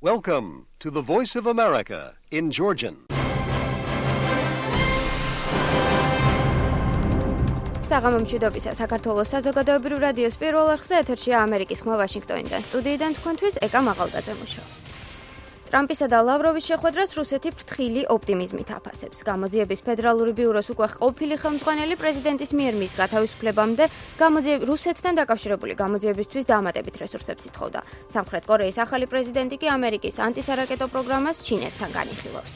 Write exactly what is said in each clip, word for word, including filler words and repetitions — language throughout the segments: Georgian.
Welcome to the Voice of America in Georgian. საღამომშვიდობისა საქართველოს საზოგადოებრივ რადიოს პირველ არხზე ეთერშია ამერიკის ხმა ვაშინგტონიდან სტუდიიდან თქვენთვის ეკა მაღალდაძე მუშაობს. ტრამპისა და ლავროვის შეხვედრას რუსეთი ფრთხილი ოპტიმიზმით აფასებს. გამოძიების ფედერალური ბიუროს უკვე ყოფილი ხელმძღვანელი პრეზიდენტის მიერ მის გათავისუფლებამდე რუსეთთან დაკავშირებული გამოძიებისთვის დამატებით რესურსებს ითხოვდა. სამხრეთ კორეის ახალი პრეზიდენტი კი ამერიკის ანტისარაკეტო პროგრამას ჩინეთთან განიხილავს.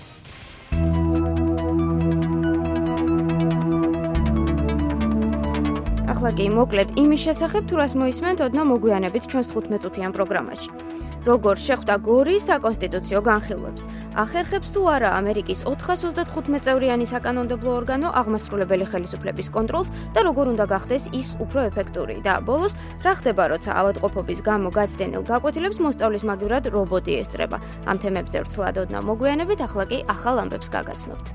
ახლა კი მოკლედ იმის შესახებ, თუ რას მოისმენთ ოდნავ მოგვიანებით ჩვენს თხუთმეტ წუთიან პროგრამაში. როგორ შეხვდა გორი საკონსტიტუციო განხილვებს? ახერხებს თუ არა ამერიკის ოთხას ოცდათხუთმეტ წევრიანი საკანონმდებლო ორგანო აღმასრულებელი ხელისუფლების კონტროლს და როგორ უნდა გახდეს ის უფრო ეფექტური? და ბოლოს, რა ხდება, როცა ავადმყოფობის გამო გაცდენილ გაკვეთილებს მოსწავლის მაგივრად რობოტი ესწრება? ამ თემებზე ვრცლად ოდნავ მოგვიანებით, ახლა კი ახალ ამბებს გაგაცნობთ.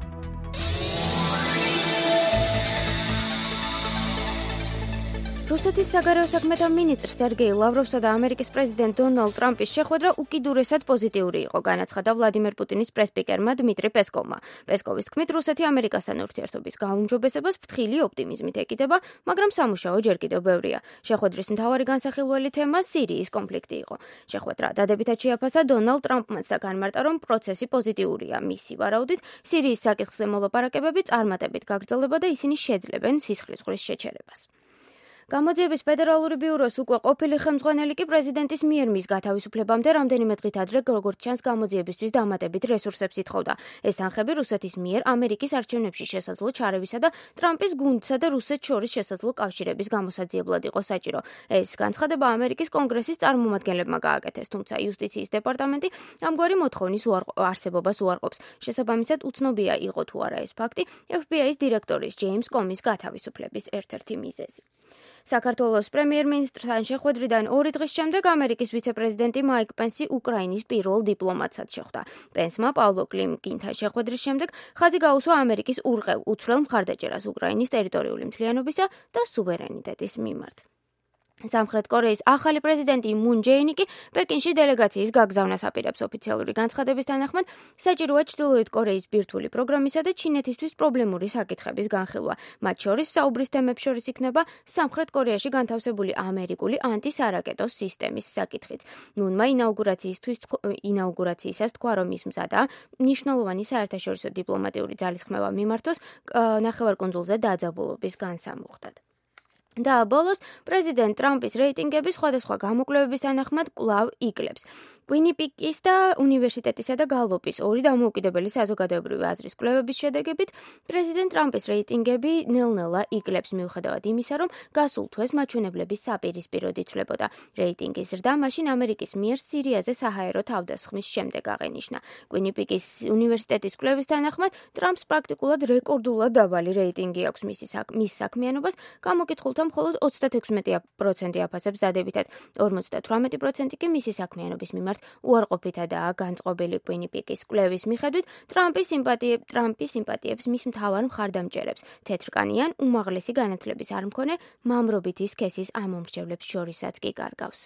რუსეთის საგარეო საქმეთა მინისტრ სერგეი ლავროვსა და ამერიკის პრეზიდენტ დონალდ ტრამპის შეხვედრა უკიდურესად პოზიტიური იყო, განაცხადა ვლადიმერ პუტინის პრესსპიკერმა დმიტრი პესკოვმა. პესკოვის თქმით, რუსეთი ამერიკასთან ურთიერთობის გაუმჯობესებას ფრთხილი ოპტიმიზმით ეკიდება, მაგრამ სამუშაო ჯერ კიდევ ბევრია. შეხვედრის მთავარი განსახილველი თემა სირიის კონფლიქტი იყო. შეხვედრა დადებითად შეაფასა დონალდ ტრამპმაც და განმარტა, რომ პროცესი პოზიტიურია. მისი ვარაუდით, სირიის საკითხზე მოლაპარაკებები წარმატებით გაგრძელდება და ისინი შეძლებენ სისხლის ზღვრის შეჩერებას. გამოძიების ფედერალური ბიუროს უკვე ყოფილი ხელმძღვანელი კი პრეზიდენტის მიერ მის გათავისუფლებამდე რამდენიმე დღით ადრე როგორც ჩანს გამოძიებისთვის დამატებით რესურსებს ითხოვდა. ეს თანხები რუსეთის მიერ ამერიკის არჩევნებში შესაძლო ჩარევისა და ტრამპის გუნდსა და რუსეთს შორის შესაძლო კავშირების გამოსაძიებლად იყო საჭირო. ეს განცხადება ამერიკის კონგრესის წარმომადგენლებმა გააკეთეს, თუმცა იუსტიციის დეპარტამენტი ამგვარი მოთხოვნის არსებობას უარყოფს. შესაბამისად, უცნობია იყო თუ არა ეს ფაქტი ეფ ბი აის დირექტორის ჯეიმს კომის გათავისუფლების ერთ-ერთი მიზეზი. საქართველოს პრემიერ-მინისტრთან შეხვედრიდან ორი დღის შემდეგ ამერიკის ვიცე-პრეზიდენტი მაიკ პენსი უკრაინის პირველ დიპლომატად შეხვდა. პენსმა პავლო კლიმკინთან შეხვედრის შემდეგ ხაზი გაუსვა ამერიკის ურყევ უცვლელ მხარდაჭერას უკრაინის ტერიტორიული მთლიანობისა და სუვერენიტეტის მიმართ. სამხრეთ კორეის ახალი პრეზიდენტი მუნ ჯეინი კი პეკინში დელეგაციის გაგზავნას აპირებს. ოფიციალური განცხადების თანახმად, საჭიროა ჩრდილოეთ კორეის ბირთვული პროგრამისა და ჩინეთისთვის პრობლემური საკითხების განხილვა. მათ შორის საუბრის თემებს შორის იქნება სამხრეთ კორეაში განთავსებული ამერიკული ანტისარაკეტო სისტემის საკითხიც. მუნმა ინაუგურაციისთვის ინაუგურაციისას თქვა, რომ ის მზადაა მნიშვნელოვანი საერთაშორისო დიპლომატიური ძალისხმევა მიმართოს ნახევარკუნძულზე დაძაბულობის განსამუხტად. და ბოლოს პრეზიდენტ ტრამპის რეიტინგები სხვადასხვა გამოკვლევების თანახმად კვლავ იკლებს. კვინიპიკის და უნივერსიტეტისა და გალოპის ორი დამოუკიდებელი საზოგადოებრივი აზრის კვლევების შედეგებით პრეზიდენტ ტრამპის რეიტინგები ნელ-ნელა იკლებს, მიუხედავად იმისა, რომ გასულ თვეს მაჩვენებლების საპირისპიროდ იცვლებოდა. რეიტინგის ზრდა მაშინ ამერიკის მიერ სირიაზე საჰაერო თავდასხმის შემდეგ აღენიშნა. კვინიპიკის უნივერსიტეტის კვლევის თანახმად ტრამპს პრაქტიკულად რეკორდულად დაბალი რეიტინგი აქვს მის საქმიანობას, გამოკითხულთა მხოლოდ ოცდაექვსი პროცენტი აფასებს დადებითად, ორმოცდათვრამეტი პროცენტი კი მისი საქმიანობის მიმართ უარყოფითადაა განწყობილი. კვინიპიკის კვლევის მიხედვით ტრამპის სიმპათიებს ტრამპის სიმპათიებს მის მთავარ მხარდამჭერებს თეთრკანიან უმაღლესი განათლების არ მქონე მამრობითი სქესის ამომრჩევლებს შორისაც კი კარგავს.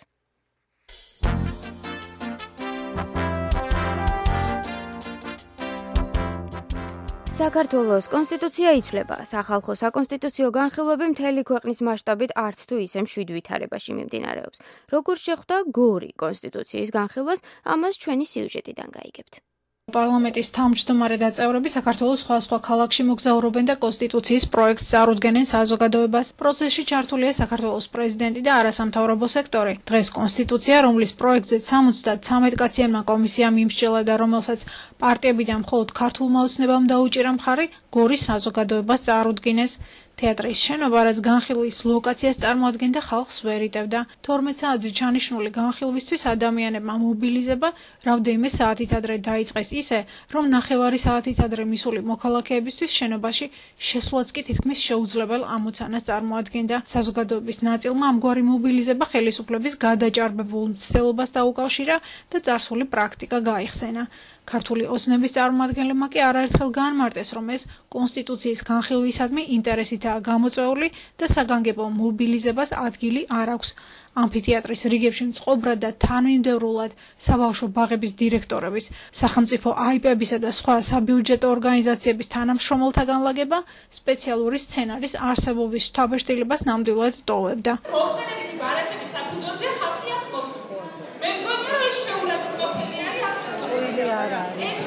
საქართველოს კონსტიტუცია იცვლება. სახალხო საკონსტიტუციო განხილვები მთელი ქვეყნის მასშტაბით არც თუ ისე მშვიდ ვითარებაში მიმდინარეობს. როგორ შეხვდა გორი კონსტიტუციის განხილვას, ამას ჩვენი სიუჟეტიდან გაიგებთ. პარლამენტის თავმჯდომარე და წევრები საქართველოს სხვადასხვა ქალაქში მოგზაურობენ და კონსტიტუციის პროექტს წარუდგენენ საზოგადოებას. პროცესში ჩართულია საქართველოს პრეზიდენტი და არასამთავრობო სექტორი. დღეს კონსტიტუცია, რომლის პროექტზე სამოცდათრამეტ კაციანმა კომისიამ იმსჭელა და რომელსაც პარტიებიდან მხოლოდ ქართულმა ოცნებამ დაუჭირა მხარი, გორის საზოგადოებას წარუდგინეს. თეატრის შენობა, რაც განხილვის ლოკაციას წარმოადგენდა, ხალხს ვერ იტევდა. თორმეტ საათზე ჩანიშნული განხილვისთვის ადამიანებმა მობილიზება რამდენიმე საათით ადრე დაიწყეს ისე, რომ ნახევარი საათით ადრე მისული მოქალაქეებისთვის შენობაში შესვლაც კი თითქმის შეუძლებელ ამოცანას წარმოადგენდა. საზოგადოების ნაწილმა ამგვარი მობილიზება ხელისუფლების გადაჭარბებულ მცდელობას დაუკავშირა და წარსული პრაქტიკა გაიხსენა. ქართული ოცნების წარმომადგენლებმა კი არაერთხელ განმარტეს, რომ ეს კონსტიტუციის განხილვისადმი ინტერესითაა გამოწვეული და საგანგებო მობილიზებას ადგილი არ აქვს. ამფითეატრის რიგებში მწყობრად და თანმიმდევრულად საბავშვო ბაღების დირექტორების, სახელმწიფო აიპებისა და სხვა საბიუჯეტო ორგანიზაციების თანამშრომელთა განლაგება სპეციალური სცენარის არსებობის შთაბეჭდილებას ნამდვილად ტოვებდა. მოხდენებითი ბარათების საფუძველზე ხალხი აქ მოსულა. მე მგონი რომ ეს შეურაცხმყოფელი არის აბსოლუტურად. არა.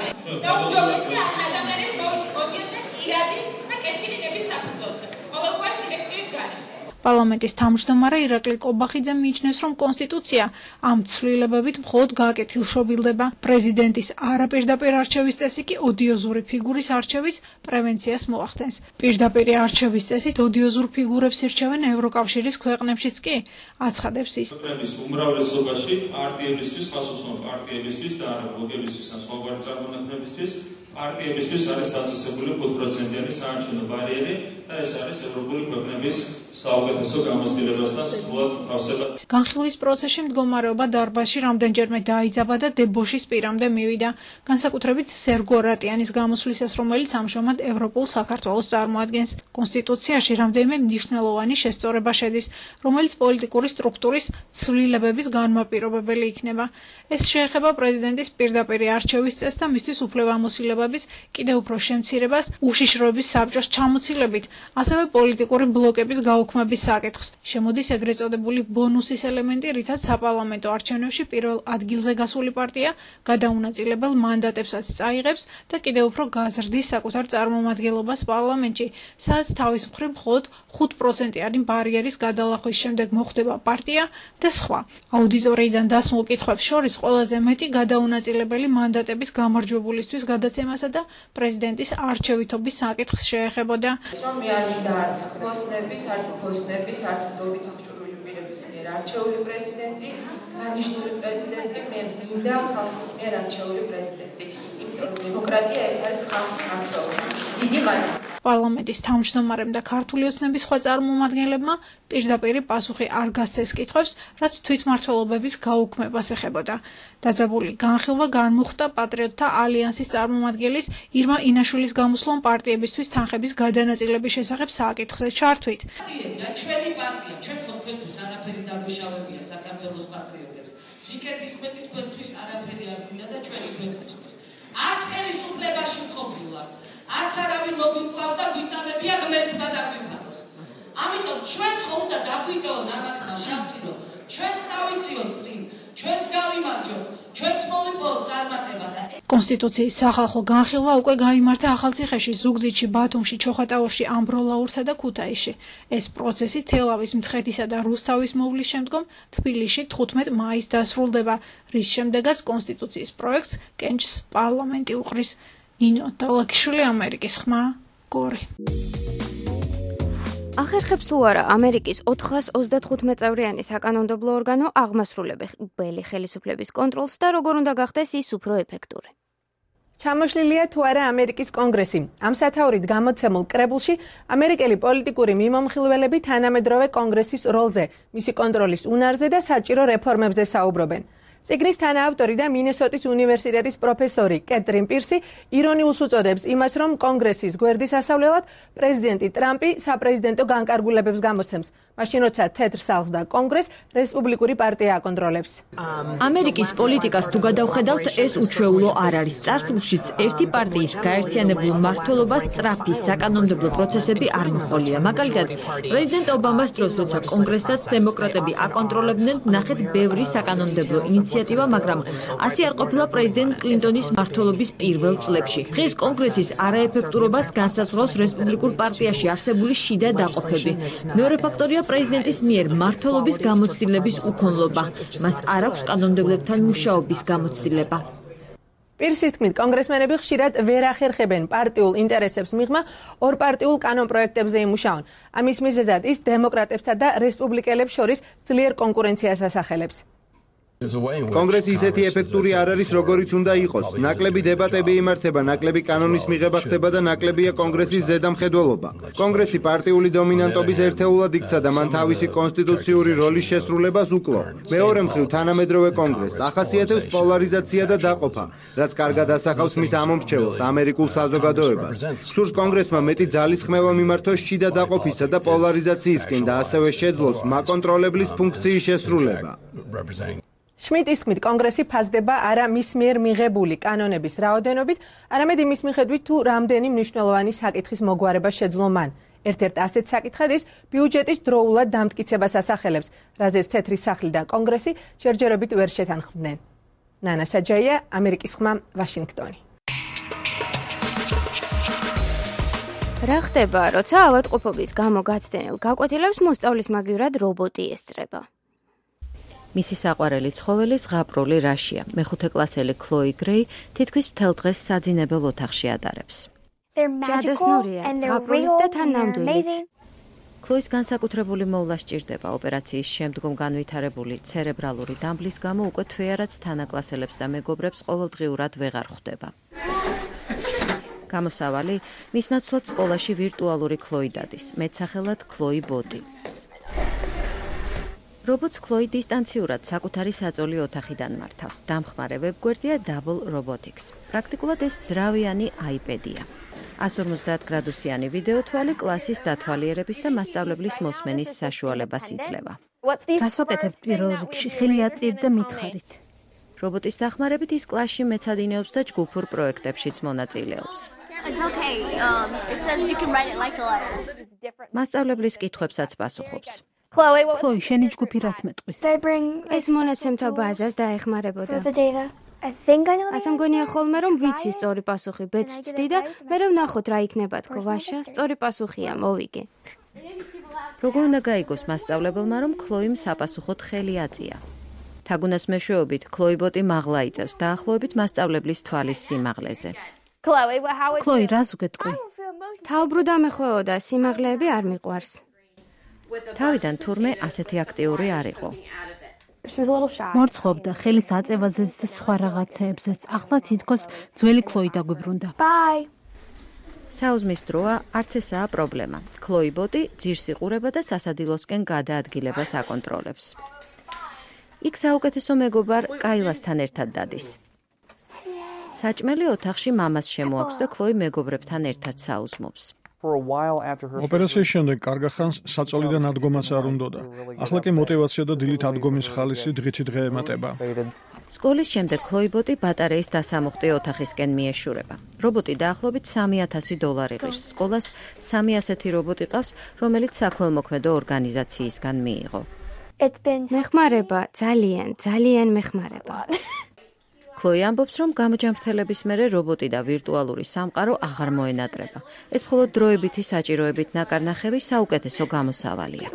და უმჯობესია ადამიანებს მოვიწყოთ ირადი და კეთილინების საფუძველზე. ყოველგვარ დირექტივის გარშემო. პარლამენტის თავმჯდომარე ირაკლი კობახიძე მიიჩნევს, რომ კონსტიტუცია ამ ცვლილებებით მხოლოდ გააკეთილშობილდება. პრეზიდენტის არაპირდაპირ არჩევის წესი კი ოდიოზური ფიგურის არჩევის პრევენციას მოახდენს. პირდაპირი არჩევის წესით ოდიოზურ ფიგურებს ირჩევენ ევროკავშირის ქვეყნებშიც კი, აცხადებს ის. ქვეყნების უმრავლესობაში პარტიებისთვის, ხალხოსნო პარტიებისთვის და არა ბლოკებისთვის ან სხვაგვარი წარმონაქმნებისთვის პარტიებისთვის არის დაწესებული ხუთ პროცენტიანი საარჩევნო ბარიერი და ეს არის ევროპული ქვეყნების საუკეთესო გამოცდილებასთან სრულად თავსება. განხილვის პროცესში მდგომარეობა დარბაზში რამდენჯერმე დაიძაბა და დებოშის პირამდე მივიდა, განსაკუთრებით სერგო რატიანის გამოსვლისას, რომელიც ამჟამად ევროპულ საქართველოს წარმოადგენს. კონსტიტუციაში რამდენიმე მნიშვნელოვანი შესწორება შედის, რომელიც პოლიტიკური სტრუქტურის ცვლილებების განმაპირობებელი იქნება. ეს შეეხება პრეზიდენტის პირდაპირი არჩევის წესს და მისთვის უფლებამოსილებების კიდევ უფრო შემცირებას, უშიშროების საბჭოს ჩამოცილებით, ასევე პოლიტიკური ბლოკების გაუქმების საკითხს. შემოდის ეგრეთ წოდებული ბონუსის ელემენტი, რითაც საპარლამენტო არჩევნებში პირველ ადგილზე გასული პარტია გადაუნაწილებელ მანდატებსაც წაიღებს და კიდევ უფრო გაზრდის საკუთარ წარმომადგენლობას პარლამენტში, სადაც თავის მხრივ მხოლოდ ხუთ პროცენტიანი ბარიერის გადალახვის შემდეგ მოხვდება პარტია და სხვა. აუდიტორიიდან დასმულ კითხვებს შორის ყველაზე მეტი გადაუნაწილებელი მანდატების გამარჯვებულისთვის გადაცემასა და პრეზიდენტის არჩევითობის საკითხს შეეხებოდა. რომ მე არ მინდა არც ხოსნების, არც ფოსნების, არც დობით აღჭურვილი პირების მიერ არჩეული პრეზიდენტი, დანიშნული პრეზიდენტი, მე მინდა ხალხის მიერ არჩეული პრეზიდენტი. იმიტომ რომ დემოკრატია ეს არის ხალხის არჩეული. დიდი მადლობა. პარლამენტის თავმჯდომარემ და ქართული ოცნების სხვა წარმომადგენლებმა პირდაპირი პასუხი არ გასცეს კითხვებს, რაც თვითმმართველობების გაუქმებას ეხებოდა. დაძაბული განხილვა განმუხტა პატრიოტთა ალიანსის წარმომადგენლის ირმა ინაშვილის გამოსვლამ პარტიებისთვის თანხების გადანაწილების შესახებ სააკითხზე ჩართვით. ჩვენი პარტია, ჩვენ თქვენთვის არაფერი დაგვიშავებია საქართველოს პატრიოტებს. სიკეთის მეტი თქვენთვის არაფერი არ გვინდა და ჩვენი ქვეყნისთვის. არც ხელისუფლებაში მყოფილვართ. არც არავინ მოგვიკლავს და გვიტანებია ღმერთმა დაგვიფაროს. ამიტომ ჩვენ ხომ უნდა დაგვიტოვონ ამათმა შავსინო, ჩვენს დავიწიოთ წინ, ჩვენს გავიმარჯვოთ, ჩვენს მოვიპოვოთ წარმატება და კონსტიტუციის სახალხო განხილვა უკვე გაიმართა ახალციხეში, ზუგდიდში, ბათუმში, ჩოხატაურში, ამბროლაურსა და ქუთაისში. ეს პროცესი თელავის, მცხეთისა და რუსთავის მოვლის შემდგომ თბილისში თხუთმეტ მაისს დასრულდება, რის შემდეგაც კონსტიტუციის პროექტს კენჭს პარლამენტი უყრის. ნინო დალაქიშვილი, ამერიკის ხმა, გორი. ახერხებს თუ არა ამერიკის ოთხას ოცდათხუთმეტ წევრიანი საკანონმდებლო ორგანო აღმასრულებელი ხელისუფლების კონტროლს და როგორ უნდა გახდეს ის უფრო ეფექტური. ჩამოშლილია თუ არა ამერიკის კონგრესი. ამ სათაურით გამოცემულ კრებულში ამერიკელი პოლიტიკური მიმომხილველები თანამედროვე კონგრესის როლზე, მისი კონტროლის უნარზე და საჭირო რეფორმებზე საუბრობენ. წიგნის თანაავტორი და მინესოტის უნივერსიტეტის პროფესორი კეტრინ პირსი ირონიულს უწოდებს იმას, რომ კონგრესის გვერდის ასავლელად პრეზიდენტი ტრამპი საპრეზიდენტო განკარგულებებს გამოსცემს, მაშინ როცა თეთრ სახლს და კონგრესს რესპუბლიკური პარტია აკონტროლებს. ამერიკის პოლიტიკას თუ გადავხედავთ, ეს უჩვეულო არ არის. წარსულშიც ერთი პარტიის გაერთიანებულ მმართველობას სწრაფი საკანონმდებლო პროცესები არ მოჰყოლია. მაგალითად, პრეზიდენტ ობამას დროს, როცა კონგრესსაც დემოკრატები აკონტროლებდნენ, ნახეთ ბევრი საკანონმდებლო ინიციატივა, მაგრამ ასე არ ყოფილა პრეზიდენტ კლინტონის მმართველობის პირველ წლებში. დღეს კონგრესის არაეფექტურობას განსაზღვრავს რესპუბლიკურ პარტიაში არსებული შიდა დაყოფები. მეორე ფაქტორია პრეზიდენტის მიერ მმართველობის გამოცდილების უქონლობა. მას არ აქვს კანონმდებლებთან მუშაობის გამოცდილება. პირსის თქმით, კონგრესმენები ხშირად ვერ ახერხებენ პარტიულ ინტერესებს მიღმა ორპარტიულ კანონპროექტებზე იმუშაონ. ამის მიზეზად ის დემოკრატებსა და რესპუბლიკელებს შორის ძლიერ კონკურენციას ასახელებს. კონგრესი ისეთი ეფექტური არ არის, როგორიც უნდა იყოს. ნაკლები დებატები იმართება, ნაკლები კანონის მიღება ხდება და ნაკლებია კონგრესის ზედამხედველობა. კონგრესი პარტიული დომინანტობის ერთეულად იქცა და მან თავისი კონსტიტუციური როლის შესრულებას უკლო. მეორე მხრივ, თანამედროვე კონგრესს ახასიათებს პოლარიზაცია და დაყოფა, რაც კარგად ასახავს მის ამომრჩეველს, ამერიკულ საზოგადოებას. სურს კონგრესმა მეტი ძალის ხმევა მიმართოს შიდა დაყოფისა და პოლარიზაციისკენ და ასევე შეძლოს მაკონტროლებლის ფუნქციის შესრულება. შმიტის თქმით, კონგრესი ფასდება არა მის მიერ მიღებული კანონების რაოდენობით, არამედ იმის მიხედვით, თუ რამდენი მნიშვნელოვანი საკითხის მოგვარება შეძლო მან. ერთ-ერთ ასეთ საკითხად ის ბიუჯეტის დროულად დამტკიცებას ასახელებს, რაზეც თეთრი სახლი და კონგრესი ჯერჯერობით ვერ შეთანხმდნენ. ნანა საჯაია, ამერიკის ხმა, ვაშინგტონი. რა ხდება, როცა ავადმყოფობის გამო გაცდენილ გაკვეთილებს მოსწავლის მაგივრად რობოტი ესწრება? მისი საყვარელი ცხოველი ზღაპრული რაშია. მეხუთე კლასელი ქლოი გრეი თითქმის მთელ დღეს საძინებელ ოთახში ატარებს. ჯადოსნურია, ზღაპრულიც და თან ნამდვილიც. ქლოის განსაკუთრებული მოვლა სჭირდება. ოპერაციის შემდგომ განვითარებული ცერებრალური დამბლის გამო უკვე თვეარაც თანაკლასელებს და მეგობრებს ყოველდღიურად ვეღარ ხვდება. გამოსავალი მის ნაცვლად სკოლაში ვირტუალური ქლოი დადის, მეტსახელად ქლოი ბოტი. რობოტს ქლოი დისტანციურად საკუთარი საწოლი ოთახიდან მართავს. დამხმარე ვებგვერდია Double Robotics. პრაქტიკულად ეს ძრავიანი აიპედია. εκατს ორმოცდაათ გრადუსიანი ვიდეო თვალი კლასის დათვალიერების და მასწავლებლის მოსმენის საშუალებას იძლევა. რას ვაკეთებთ პირველ რიგში? ხელი აწიეთ და მითხარით. რობოტის დახმარებით ის კლასში მეცადინეობს და ჯგუფურ პროექტებშიც მონაწილეობს. მასწავლებლის კითხვებსაც პასუხობს. ქლოი, შენი ჯგუფი რას მეტყვის? ეს მონაცემთა ბაზას დაეხმარებოდა. ასე მგონია ხოლმე, რომ ვიცი სწორი პასუხი, ბეწვ ვცდი და მე რომ ვნახოთ რა იქნება თქო, ვაშა, სწორი პასუხია, მოვიგე. როგორ უნდა გაიგოს მასწავლებელმა, რომ ქლოიმ საპასუხოდ ხელი აწია? თაგუნას მეშვეობით ქლოი ბოტი მაღლა იწევს დაახლოებით მასწავლებლის თვალის სიმაღლეზე. ქლოი, რას უგეთქვი? თაუბრუდა მეხვეოდა, სიმაღლეები არ მიყვარს. თავიდან თურმე ასეთი აქტიური არ იყო. მორცხოვდა ხელის აწევაზეც და სხვა რაღაცეებზეც. ახლა თითქოს ძველი ქლოი დაგვიბრუნდა. საუზმის დროა არც ესაა პრობლემა. ქლოი ბოტი ძირს იყურება და სასადილოსკენ გადაადგილებას აკონტროლებს. იქ საუკეთესო მეგობარ კაილასთან ერთად დადის. საჭმელი ოთახში მამას შემოაქვს და ქლოი მეგობრებთან ერთად საუზმობს. ოპერაციის შემდეგ კარგა ხანს საწოლიდან ადგომაც არ უნდოდა. ახლა კი мотиваცია და დილით ადგომის ხალისი დღითი დღე ემატება. სკოლის შემდეგ ქლოი ბოტი ბატარეის დასამუხტი ოთახისკენ მიეშურება. რობოტი დაახლოებით სამი ათასი დოლარი ღირს. სკოლას სამი ასეთი რობოტი ყავს, რომელიც საქველმოქმედო ორგანიზაციისგან მიიღო. მეხმარება, ძალიან, ძალიან მეხმარება. ქლოი ამბობს, რომ გამოჯანმრთელების მერე რობოტი და ვირტუალური სამყარო აღარ მოენატრება. ეს მხოლოდ დროებითი საჭიროებით ნაკარნახევი საუკეთესო გამოსავალია.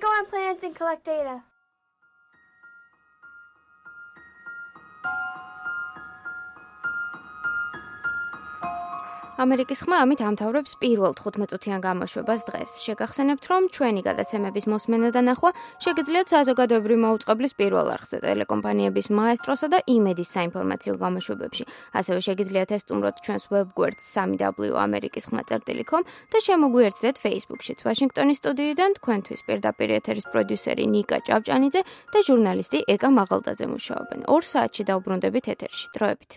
ამერიკის ხმა ამით ამთავრებს პირველ თხუთმეტ-წუთიან გამოშვებას დღეს. შეგახსენებთ, რომ ჩვენი გადაცემების მოსმენა და ნახვა შეგიძლიათ საზოგადოებრივი მაუწყებლის პირველ არხზე, ტელეკომპანიების მაესტროსა და იმედის საინფორმაციო გამოშვებებში. ასევე შეგიძლიათ ესტუმროთ ჩვენს ვებგვერდს სამი დაბლიუ ამერიკის ხმა წერტილი კომ და შემოგვიერთდეთ Facebook-შიც. ვაშინგტონის სტუდიიდან თქვენთვის პირდაპირ ეთერის პროდიუსერი ნიკა ჭავჭანიძე და ჟურნალისტი ეკა მაღალდაძე მუშაობენ. ორ საათში დავბრუნდებით ეთერში. დროებით.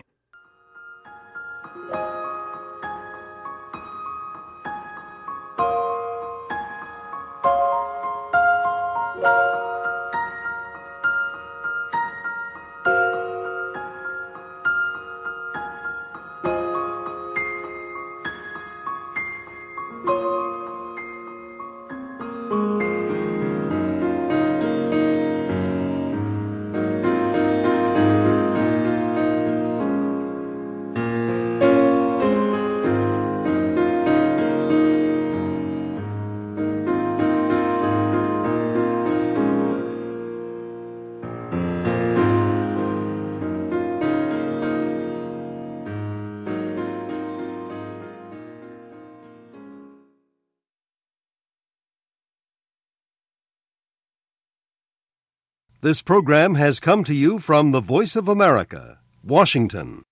This program has come to you from the Voice of America, Washington.